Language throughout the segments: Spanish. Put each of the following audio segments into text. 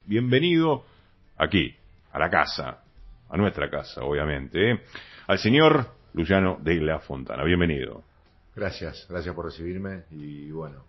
bienvenido aquí, a la casa, a nuestra casa, obviamente, al señor Luciano de la Fontana. Bienvenido. Gracias por recibirme y bueno,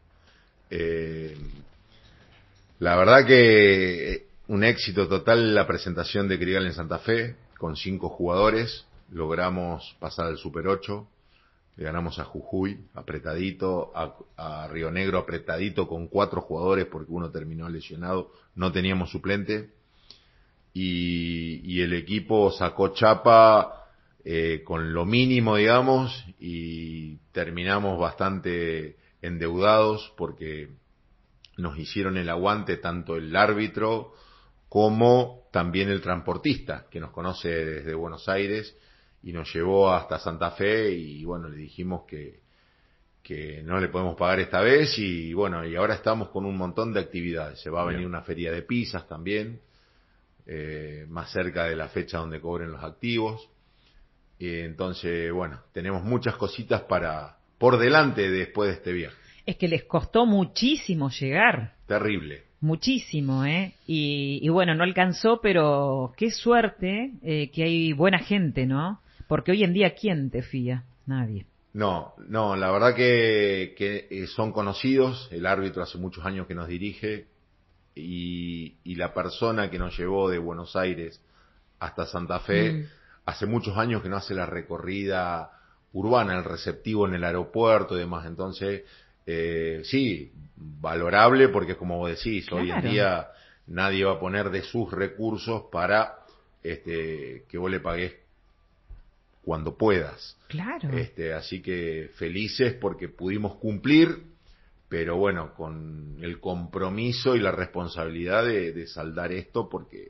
la verdad que un éxito total la presentación de Grigal en Santa Fe, con 5 jugadores, logramos pasar al Super 8, le ganamos a Jujuy apretadito, a Río Negro apretadito con 4 jugadores porque uno terminó lesionado, no teníamos suplente y el equipo sacó chapa con lo mínimo, digamos, y terminamos bastante endeudados porque nos hicieron el aguante tanto el árbitro como también el transportista, que nos conoce desde Buenos Aires y nos llevó hasta Santa Fe y bueno, le dijimos que no le podemos pagar esta vez y bueno, y ahora estamos con un montón de actividades. Se va a venir una feria de pizzas también, más cerca de la fecha donde cobren los activos. Entonces, bueno, tenemos muchas cositas por delante después de este viaje. Es que les costó muchísimo llegar. Terrible. Muchísimo, ¿eh? Y bueno, no alcanzó, pero qué suerte que hay buena gente, ¿no? Porque hoy en día, ¿quién te fía? Nadie. No, la verdad que son conocidos. El árbitro hace muchos años que nos dirige y la persona que nos llevó de Buenos Aires hasta Santa Fe hace muchos años que no hace la recorrida urbana, el receptivo en el aeropuerto y demás. Entonces, sí, valorable porque como vos decís, claro, hoy en día nadie va a poner de sus recursos para que vos le pagues cuando puedas. Claro. Así que felices porque pudimos cumplir, pero bueno, con el compromiso y la responsabilidad de saldar esto porque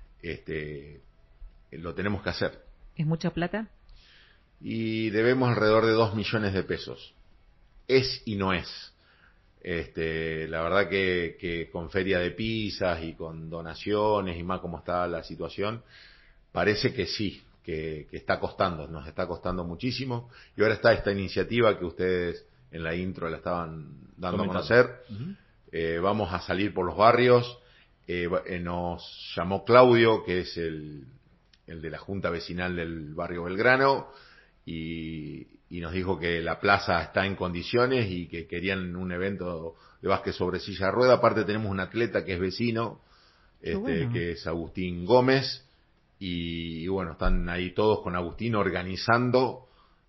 lo tenemos que hacer. ¿Es mucha plata? Y debemos alrededor de 2 millones de pesos. Es y no es. La verdad que con feria de pizzas y con donaciones y más como está la situación, parece que sí, que está costando, nos está costando muchísimo. Y ahora está esta iniciativa que ustedes en la intro la estaban dando a conocer. Vamos a salir por los barrios. Nos llamó Claudio, que es el de la Junta Vecinal del barrio Belgrano, y nos dijo que la plaza está en condiciones y que querían un evento de básquet sobre silla de rueda. Aparte tenemos un atleta que es vecino, bueno, que es Agustín Gómez, y bueno, están ahí todos con Agustín organizando,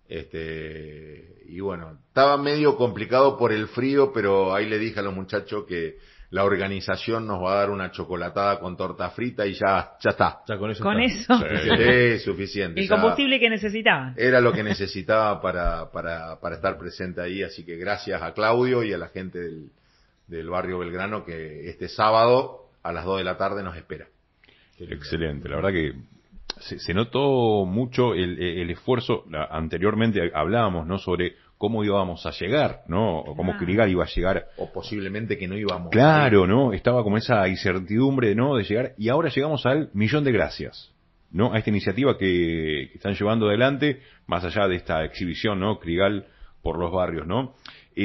y bueno, estaba medio complicado por el frío, pero ahí le dije a los muchachos que la organización nos va a dar una chocolatada con torta frita y ya está. Ya con eso. Con está. eso. Sí, suficiente. El combustible que necesitaban. Era lo que necesitaba para estar presente ahí, así que gracias a Claudio y a la gente del barrio Belgrano que este sábado a las 2 de la tarde nos espera. Excelente, la verdad que se notó mucho el esfuerzo. Anteriormente hablábamos, ¿no?, sobre cómo íbamos a llegar, ¿no? O cómo Grigal iba a llegar. O posiblemente que no íbamos. Claro, ¿no? Estaba como esa incertidumbre, ¿no?, de llegar. Y ahora llegamos al 1.000.000 de gracias, ¿no? A esta iniciativa que están llevando adelante, más allá de esta exhibición, ¿no?, Grigal por los barrios, ¿no?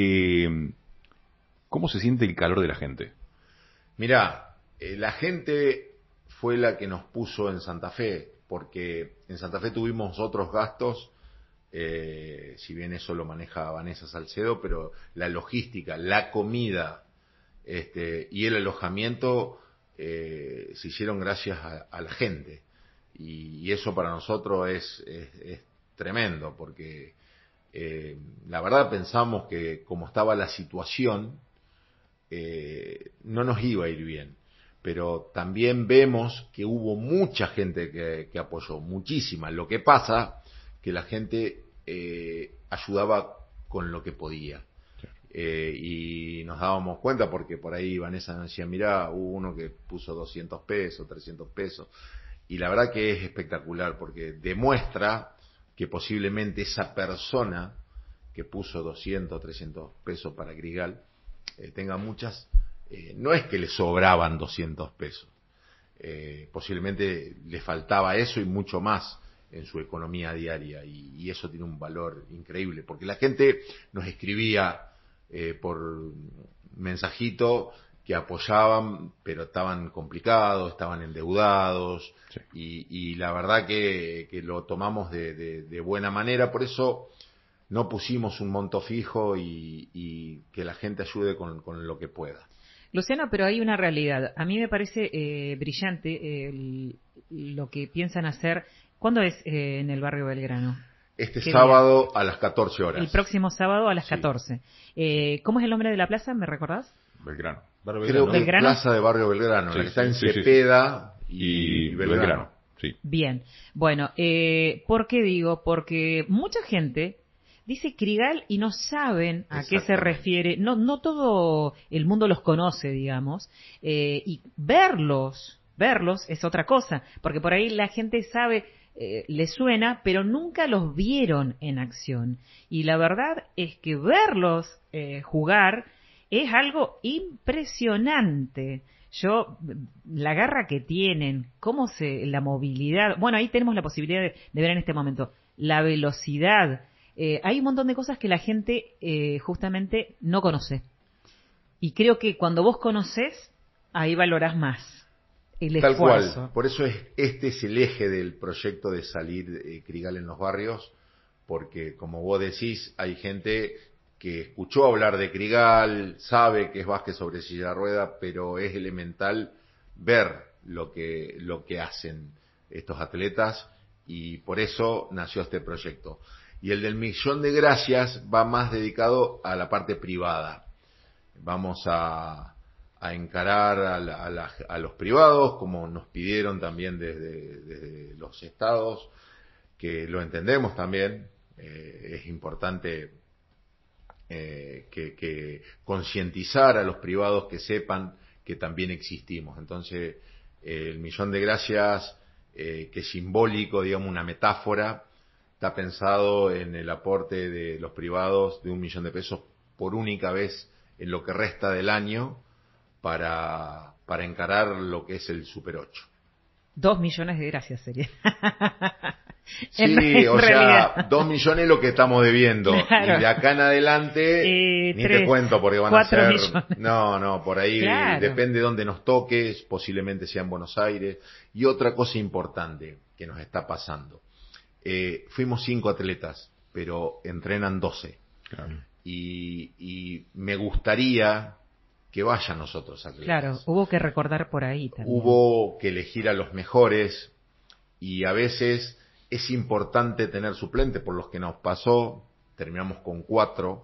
¿Cómo se siente el calor de la gente? Mirá, la gente fue la que nos puso en Santa Fe, porque en Santa Fe tuvimos otros gastos, si bien eso lo maneja Vanessa Salcedo, pero la logística, la comida y el alojamiento se hicieron gracias a la gente. Y eso para nosotros es tremendo, porque la verdad pensamos que como estaba la situación, no nos iba a ir bien. Pero también vemos que hubo mucha gente que apoyó, muchísima. Lo que pasa que la gente ayudaba con lo que podía. Y nos dábamos cuenta porque por ahí Vanessa nos decía, mirá, hubo uno que puso 200 pesos, 300 pesos. Y la verdad que es espectacular porque demuestra que posiblemente esa persona que puso 200, 300 pesos para Grigal tenga muchas... no es que le sobraban 200 pesos, posiblemente le faltaba eso y mucho más en su economía diaria y eso tiene un valor increíble porque la gente nos escribía por mensajito que apoyaban, pero estaban complicados, estaban endeudados, Sí. y la verdad que lo tomamos de buena manera, por eso no pusimos un monto fijo y que la gente ayude con lo que pueda. Luciano, pero hay una realidad. A mí me parece brillante lo que piensan hacer. ¿Cuándo es en el barrio Belgrano? Este ¿Qué sábado día? a las 14 horas. El próximo sábado a las Sí. 14. ¿Cómo es el nombre de la plaza? ¿Me recordás? Belgrano. Creo Belgrano. que ¿Belgrano? Plaza de Barrio Belgrano, Sí, la que está en sí, sí, sí. Cepeda Y y Belgrano. sí. Bien. Bueno, ¿por qué digo? Porque mucha gente dice Crigal y no saben a qué se Exactamente. refiere. No todo el mundo los conoce, digamos. Y verlos es otra cosa. Porque por ahí la gente sabe, le suena, pero nunca los vieron en acción. Y la verdad es que verlos jugar es algo impresionante. La garra que tienen, la movilidad, bueno, ahí tenemos la posibilidad de ver en este momento, la velocidad, hay un montón de cosas que la gente justamente no conoce. Y creo que cuando vos conocés, ahí valorás más el Tal esfuerzo. cual. Por eso este es el eje del proyecto de salir Crigal en los barrios, porque como vos decís, hay gente que escuchó hablar de Crigal, sabe que es básquet sobre silla de rueda, pero es elemental ver lo que hacen estos atletas, y por eso nació este proyecto. Y el del Millón de Gracias va más dedicado a la parte privada. Vamos a encarar a los privados, como nos pidieron también desde los estados, que lo entendemos también. Es importante que concientizar a los privados, que sepan que también existimos. Entonces, el Millón de Gracias, que es simbólico, digamos, una metáfora, está pensado en el aporte de los privados de 1 millón de pesos por única vez en lo que resta del año para encarar lo que es el Super 8. 2 millones de gracias sería. Sí, en o realidad. sea, 2 millones es lo que estamos debiendo. Claro. Y de acá en adelante, ni 3, te cuento, porque van a 4 ser... millones. No, por ahí Claro. depende de dónde nos toques, posiblemente sea en Buenos Aires. Y otra cosa importante que nos está pasando. Fuimos 5 atletas, pero entrenan 12. Claro. Y me gustaría que vayan los otros atletas. Claro, hubo que recordar por ahí también. Hubo que elegir a los mejores, y a veces es importante tener suplente, por los que nos pasó, terminamos con 4,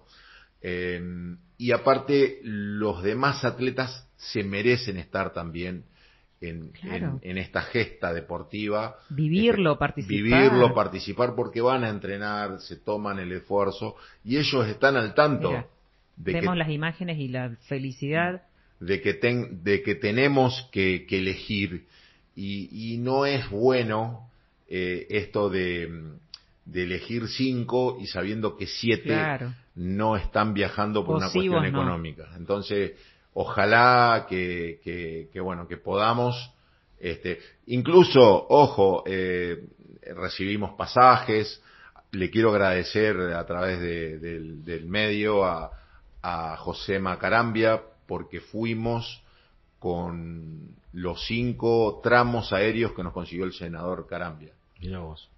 y aparte los demás atletas se merecen estar también Claro. en esta gesta deportiva. Vivirlo, participar. Participar, porque van a entrenar, se toman el esfuerzo, y ellos están al tanto. Mira, vemos las imágenes y la felicidad. De que tenemos que elegir, y no es bueno esto de elegir 5 y sabiendo que 7 Claro. no están viajando por una O sí, cuestión vos no. económica. Entonces, ojalá que bueno, que podamos, incluso, ojo, recibimos pasajes. Le quiero agradecer a través del medio a Josema Carambia, porque fuimos con los 5 tramos aéreos que nos consiguió el senador Carambia. Mirá vos.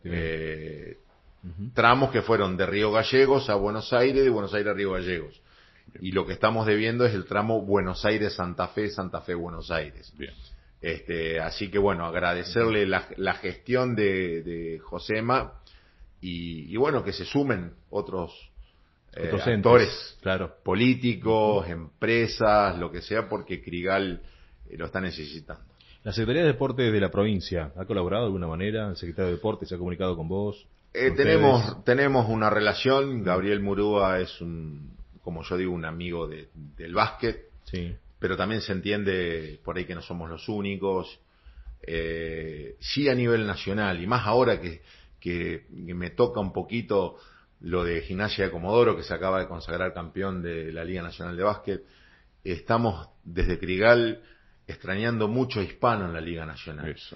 Tramos que fueron de Río Gallegos a Buenos Aires, de Buenos Aires a Río Gallegos. Y lo que estamos debiendo es el tramo Buenos Aires-Santa Fe, Santa Fe-Buenos Aires. Bien. Así que bueno, agradecerle la gestión de Josema, y bueno, que se sumen otros Otros actores, entes, claro. políticos, empresas, lo que sea, porque Crigal lo está necesitando. La Secretaría de Deportes de la provincia, ¿ha colaborado de alguna manera? ¿El secretario de Deportes se ha comunicado con vos? ¿Con ustedes? Tenemos una relación. Gabriel Murúa es como yo digo, un amigo del básquet, Sí. pero también se entiende por ahí que no somos los únicos. Sí, a nivel nacional, y más ahora que me toca un poquito lo de Gimnasia de Comodoro, que se acaba de consagrar campeón de la Liga Nacional de Básquet. Estamos desde Crigal extrañando mucho a Hispano en la Liga Nacional. Eso.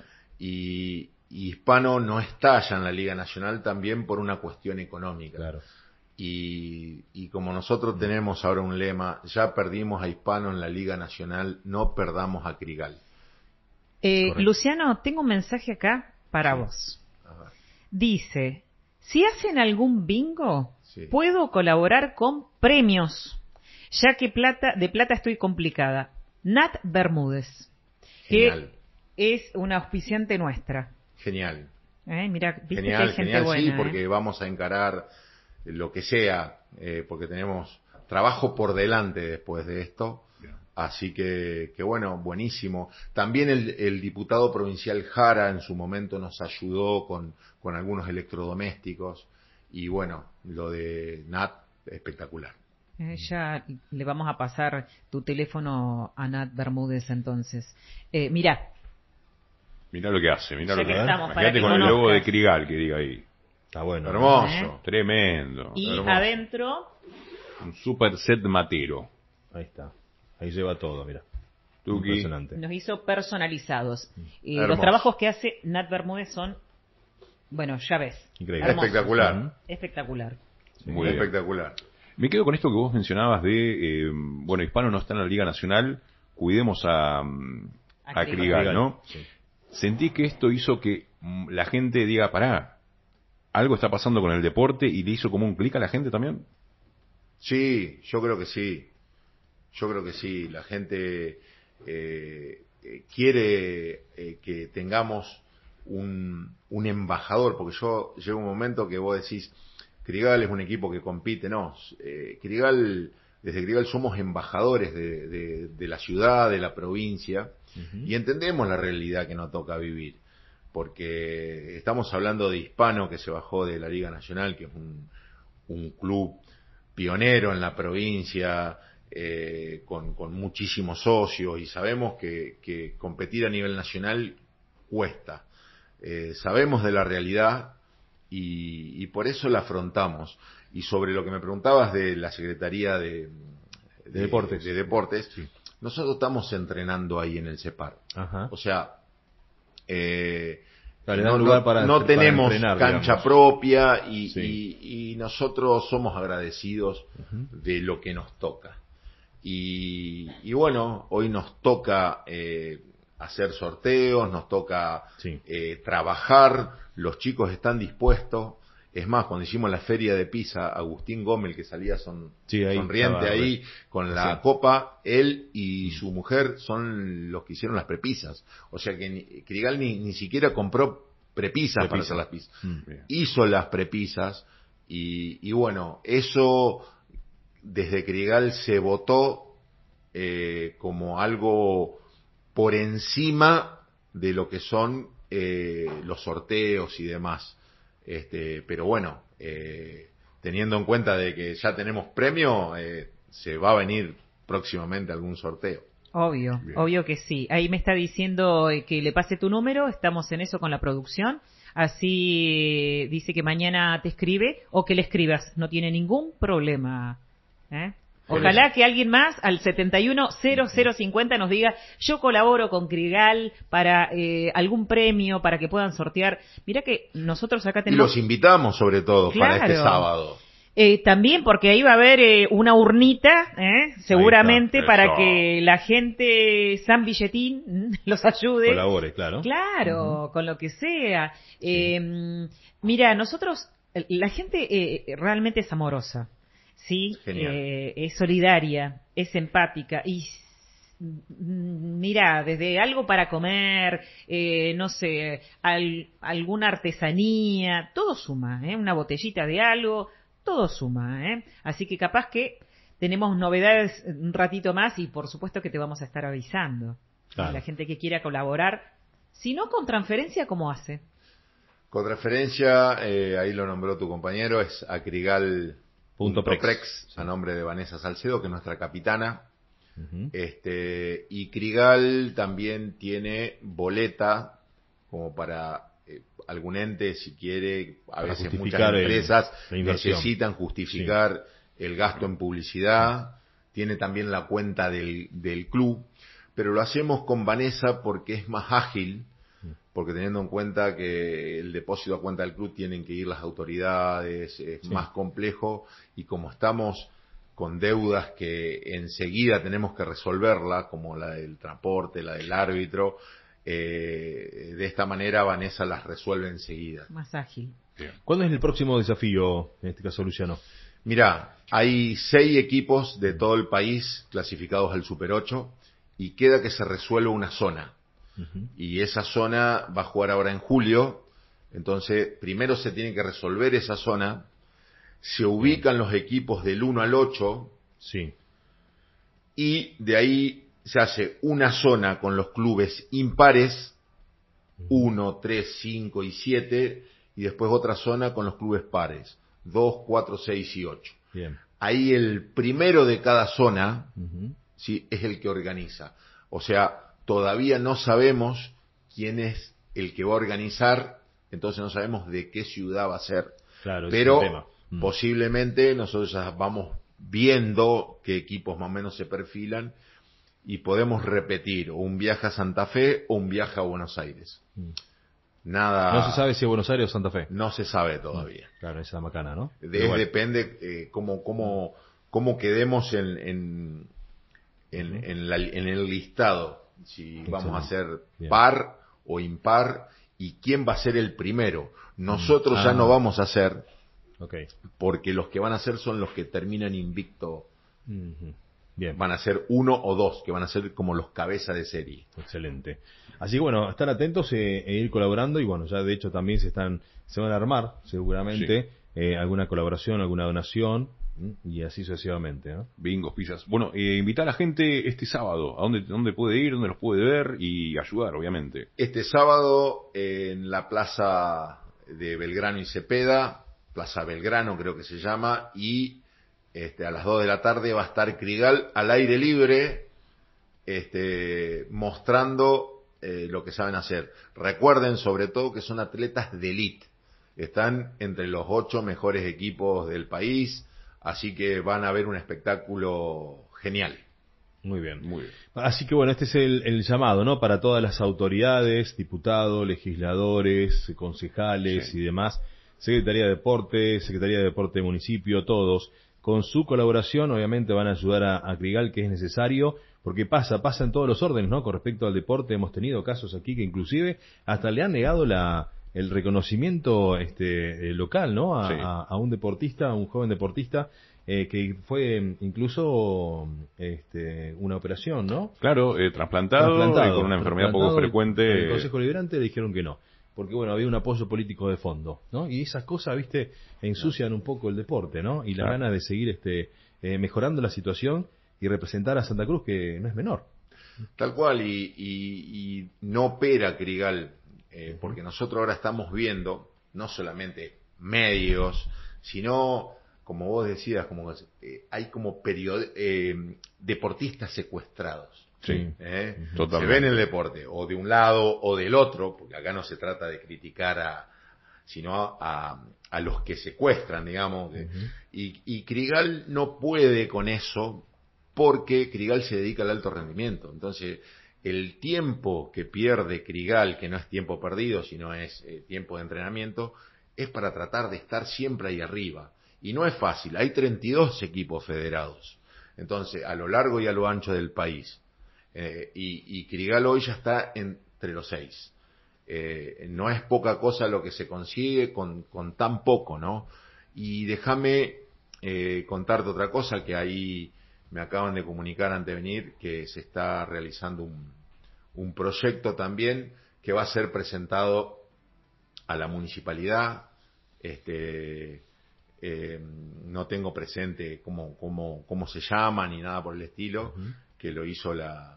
Y Hispano no está ya en la Liga Nacional también por una cuestión económica. Claro. y como nosotros tenemos ahora un lema, ya perdimos a Hispano en la Liga Nacional, no perdamos a Crigal. Luciano, tengo un mensaje acá para vos. Dice, si hacen algún bingo, puedo colaborar con premios, ya que de plata estoy complicada. Nat Bermúdez, Genial. Que es una auspiciante nuestra. Genial. Mira, viste genial, que hay gente genial, buena. Sí, porque vamos a encarar lo que sea, porque tenemos trabajo por delante después de esto. Así que bueno, buenísimo. También el diputado provincial Jara en su momento nos ayudó con algunos electrodomésticos. Y bueno, lo de Nat, espectacular. Ya le vamos a pasar tu teléfono a Nat Bermúdez entonces. Mirá lo que hace, mirá lo que hace. Imagínate con el logo de Crigal que diga ahí. Está bueno. Hermoso. Tremendo. Y hermoso. adentro... Un super set matero. Ahí está. Ahí lleva todo, mira. Tuki. Impresionante. Nos hizo personalizados. Los trabajos que hace Nat Bermúdez son, bueno, ya ves. Increíble. Espectacular. Espectacular. Muy espectacular. Me quedo con esto que vos mencionabas de, Hispano no está en la Liga Nacional, cuidemos a Crigal, ¿no? Sí. Sentí que esto hizo que la gente diga, pará, algo está pasando con el deporte, y le hizo como un clic a la gente también. Sí, yo creo que sí. La gente quiere que tengamos un embajador, porque llega un momento que vos decís, Crigal es un equipo que compite. No, desde Crigal somos embajadores de la ciudad, de la provincia, y entendemos la realidad que nos toca vivir, porque estamos hablando de Hispano, que se bajó de la Liga Nacional, que es un club pionero en la provincia, con muchísimos socios, y sabemos que competir a nivel nacional cuesta. Sabemos de la realidad y por eso la afrontamos. Y sobre lo que me preguntabas de la Secretaría de Deportes, sí. Nosotros estamos entrenando ahí en el CEPAR. Ajá. O sea, no tenemos entrenar, cancha digamos. propia Sí. y nosotros somos agradecidos de lo que nos toca. Y bueno, hoy nos toca hacer sorteos, nos toca trabajar, los chicos están dispuestos. Es más, cuando hicimos la feria de Pisa, Agustín Gómez, que salía sonriente ahí con la copa, él y su mujer son los que hicieron las prepisas. O sea que Crigal ni siquiera compró prepisas para hacer las pizzas. Hizo las prepisas y bueno, eso desde Crigal se votó como algo por encima de lo que son los sorteos y demás. Pero bueno, teniendo en cuenta de que ya tenemos premio, se va a venir próximamente algún sorteo. Obvio que sí. Ahí me está diciendo que le pase tu número, estamos en eso con la producción. Así dice que mañana te escribe o que le escribas, no tiene ningún problema. Ojalá que alguien más al 710050 nos diga, yo colaboro con Crigal para algún premio, para que puedan sortear. Mira que nosotros acá tenemos... Y los invitamos sobre todo para este sábado. También porque ahí va a haber una urnita, seguramente, para que la gente San Billetín los ayude. Colabore, claro. Claro, con lo que sea. Mira, nosotros, la gente realmente es amorosa. Sí, es solidaria, es empática y mira, desde algo para comer, no sé, alguna artesanía, todo suma, una botellita de algo, todo suma, así que capaz que tenemos novedades un ratito más y por supuesto que te vamos a estar avisando. Claro. La gente que quiera colaborar, si no con transferencia, ¿cómo hace? Con transferencia, ahí lo nombró tu compañero, es acrigal.prex, a nombre de Vanessa Salcedo, que es nuestra capitana. Y Crigal también tiene boleta como para algún ente, si quiere, a veces muchas empresas necesitan justificar el gasto en publicidad. Tiene también la cuenta del club, pero lo hacemos con Vanessa porque es más ágil porque teniendo en cuenta que el depósito a cuenta del club tienen que ir las autoridades, es más complejo, y como estamos con deudas que enseguida tenemos que resolverla, como la del transporte, la del árbitro, de esta manera Vanessa las resuelve enseguida. Más ágil. ¿Cuándo es el próximo desafío, en este caso, Luciano? Mirá, hay 6 equipos de todo el país clasificados al Super 8 y queda que se resuelva una zona. Y esa zona va a jugar ahora en julio, entonces primero se tiene que resolver esa zona, se ubican los equipos del 1 al 8, sí, y de ahí se hace una zona con los clubes impares, 1, 3, 5 y 7, y después otra zona con los clubes pares, 2, 4, 6 y 8. Bien. Ahí el primero de cada zona, ¿sí?, es el que organiza. O sea, todavía no sabemos quién es el que va a organizar, entonces no sabemos de qué ciudad va a ser. Claro, pero es el tema. Posiblemente nosotros ya vamos viendo qué equipos más o menos se perfilan y podemos repetir o un viaje a Santa Fe o un viaje a Buenos Aires. Nada. No se sabe si es Buenos Aires o Santa Fe. No se sabe todavía. Claro, esa es macana, ¿no? Depende cómo quedemos en el listado. Si vamos a ser par o impar y quién va a ser el primero. Nosotros ya no vamos a ser, porque los que van a ser son los que terminan invicto. Bien. Van a ser 1 o 2, que van a ser como los cabezas de serie. Excelente. Así que bueno, estar atentos e ir colaborando, y bueno, ya de hecho también se van a armar seguramente alguna colaboración, alguna donación, y así sucesivamente, ¿no? Bingos, pizzas. Bueno, invitar a la gente este sábado, ¿a dónde puede ir, dónde los puede ver y ayudar, obviamente? Este sábado en la plaza de Belgrano y Cepeda, Plaza Belgrano creo que se llama, y a las 2 de la tarde va a estar Crigal al aire libre, mostrando lo que saben hacer. Recuerden sobre todo que son atletas de élite, están entre los 8 mejores equipos del país, así que van a ver un espectáculo genial. Muy bien. Muy bien. Así que bueno, este es el llamado, ¿no? Para todas las autoridades, diputados, legisladores, concejales y demás, Secretaría de Deporte de municipio, todos, con su colaboración obviamente van a ayudar a Crigal, que es necesario, porque pasa en todos los órdenes, ¿no? Con respecto al deporte hemos tenido casos aquí que inclusive hasta le han negado el reconocimiento local, ¿no? A un deportista, a un joven deportista, que fue incluso una operación, ¿no? Claro, trasplantado con una enfermedad poco frecuente. En el Consejo Liberante le dijeron que no, porque bueno, había un apoyo político de fondo, ¿no? Y esas cosas, viste, ensucian un poco el deporte, ¿no? Y las ganas de seguir mejorando la situación y representar a Santa Cruz, que no es menor. Tal cual, y no opera Crigal, porque nosotros ahora estamos viendo, no solamente medios, sino, como vos decías, hay como deportistas secuestrados. Sí, se ve en el deporte, o de un lado o del otro, porque acá no se trata de criticar sino a los que secuestran, digamos, y Crigal no puede con eso, porque Crigal se dedica al alto rendimiento. Entonces, el tiempo que pierde Crigal, que no es tiempo perdido, sino es tiempo de entrenamiento, es para tratar de estar siempre ahí arriba. Y no es fácil, hay 32 equipos federados, entonces, a lo largo y a lo ancho del país. Y Crigal hoy ya está entre los 6. No es poca cosa lo que se consigue con tan poco, ¿no? Y déjame contarte otra cosa, que ahí me acaban de comunicar antes de venir, que se está realizando un proyecto también que va a ser presentado a la municipalidad. No tengo presente cómo se llama ni nada por el estilo, que lo hizo la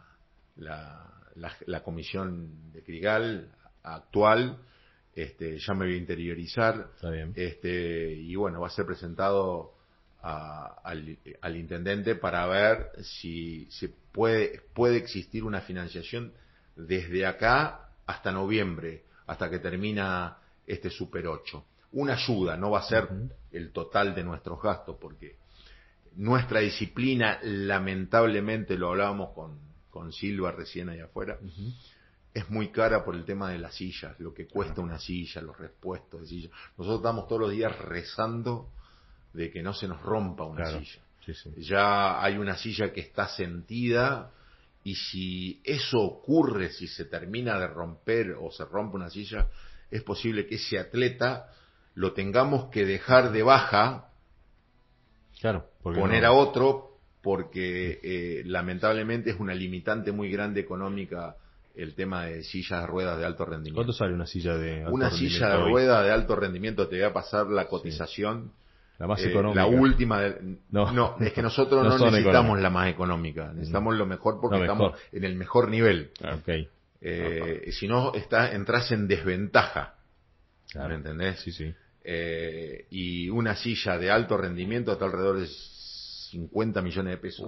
comisión de Crigal actual. Ya me voy a interiorizar. Está bien. Y bueno, va a ser presentado al intendente para ver si se puede existir una financiación desde acá hasta noviembre, hasta que termina este Super 8. Una ayuda, no va a ser el total de nuestros gastos, porque nuestra disciplina, lamentablemente, lo hablábamos con Silva recién allá afuera, es muy cara por el tema de las sillas, lo que cuesta una silla, los repuestos de silla. Nosotros estamos todos los días rezando de que no se nos rompa una silla. Sí, sí. Ya hay una silla que está sentida, y si eso ocurre, si se termina de romper o se rompe una silla, es posible que ese atleta lo tengamos que dejar de baja, Claro, poner a otro, porque lamentablemente es una limitante muy grande económica el tema de sillas de ruedas de alto rendimiento. ¿Cuánto sale una silla de alto Una rendimiento silla de hoy? rueda de alto rendimiento, te voy a pasar la cotización. La más económica. La última. No, es que nosotros no son necesitamos económicas. la más económica. Necesitamos lo mejor porque Lo estamos mejor. en el mejor nivel. Ok. Si no, entras en desventaja. Claro. ¿Me entendés? Sí, sí. Y una silla de alto rendimiento está alrededor de 50 millones de pesos.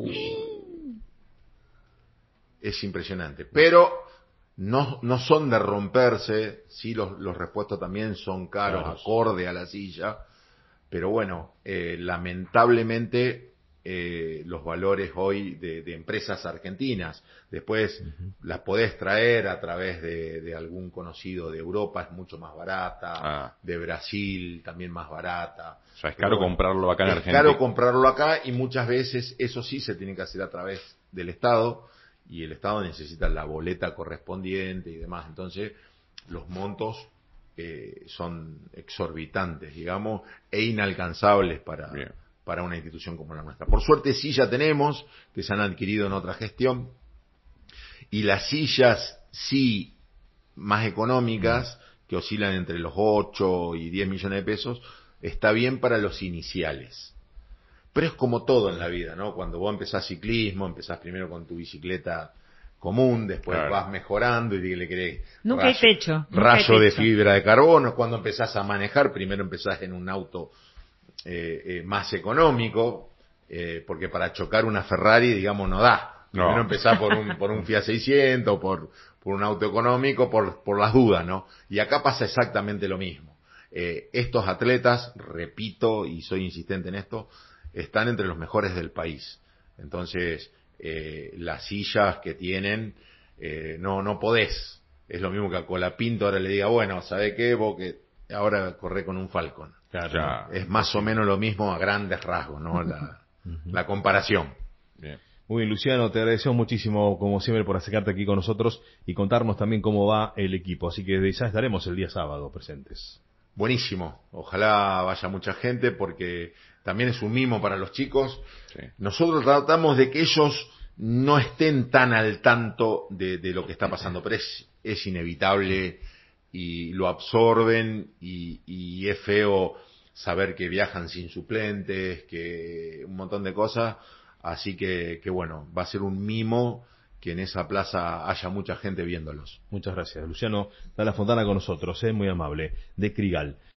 Es impresionante. Pero no son de romperse. Sí, los repuestos también son caros, acorde a la silla. Pero bueno, lamentablemente los valores hoy de empresas argentinas, después las podés traer a través de algún conocido de Europa, es mucho más barata, de Brasil también más barata. O sea, es caro comprarlo acá en Argentina. Es caro comprarlo acá, y muchas veces eso sí se tiene que hacer a través del Estado, y el Estado necesita la boleta correspondiente y demás. Entonces, los montos son exorbitantes, digamos, e inalcanzables para una institución como la nuestra. Por suerte sí ya tenemos, que se han adquirido en otra gestión, y las sillas sí más económicas, que oscilan entre los 8 y 10 millones de pesos, está bien para los iniciales. Pero es como todo en la vida, ¿no? Cuando vos empezás ciclismo, empezás primero con tu bicicleta común, después vas mejorando y le querés nunca hay techo, rayo de fibra de carbono. Cuando empezás a manejar, primero empezás en un auto más económico, porque para chocar una Ferrari, digamos, no da. Primero empezás por un Fiat 600 o por un auto económico, por las dudas, ¿no? Y acá pasa exactamente lo mismo. Estos atletas, repito y soy insistente en esto, están entre los mejores del país. Entonces, las sillas que tienen, no podés. Es lo mismo que a Colapinto ahora le diga, bueno, ¿sabe qué? Vos que ahora corré con un Falcon. Claro. Es más o menos lo mismo a grandes rasgos, ¿no? La comparación. Bien. Muy bien, Luciano, te agradecemos muchísimo, como siempre, por acercarte aquí con nosotros y contarnos también cómo va el equipo. Así que ya estaremos el día sábado presentes. Buenísimo. Ojalá vaya mucha gente, porque también es un mimo para los chicos. Sí. Nosotros tratamos de que ellos no estén tan al tanto de lo que está pasando, pero es inevitable y lo absorben, y es feo saber que viajan sin suplentes, que un montón de cosas. Así que bueno, va a ser un mimo que en esa plaza haya mucha gente viéndolos. Muchas gracias. Luciano Dalla Fontana con nosotros, muy amable, de Crigal.